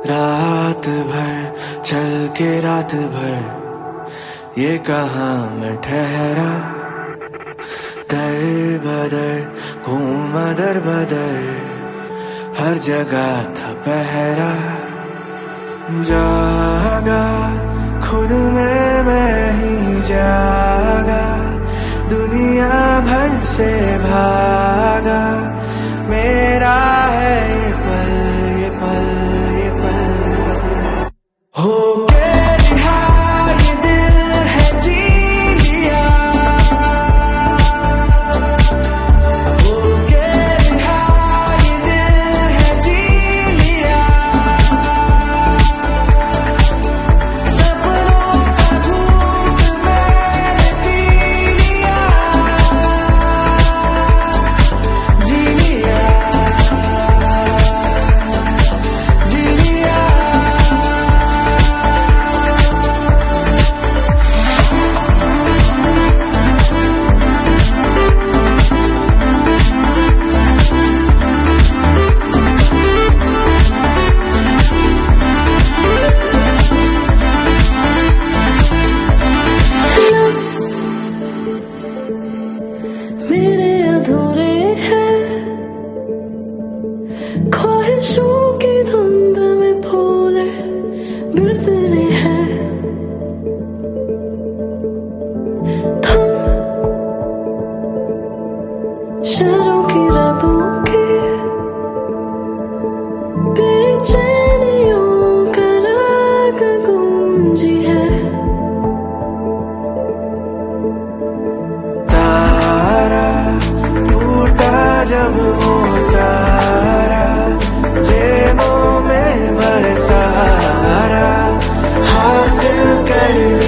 रात भर चल के रात भर ये कहाँ मैं ठहरा, दर बदर घूमा दर बदर हर जगह था पहरा। जागा खुद में मैं ही जागा, दुनिया भर से भागा, मेरा है ये पल ये पल ये पल। हो के रिहा ये दिल है जी लिया, हो के रिहा ये दिल है जी लिया, सपनों का घूट मैंने पी लिया, जी लिया जी लिया। मेरे अधूरे हैं, ख्वाहिशों की धुंध में फूले बिसरे हैं। थम शहरों की रातों की बेचैनियों का राग गूंजी है। तारा टूटा जब वो तारा, जेबों में बरसारा, हासिल कर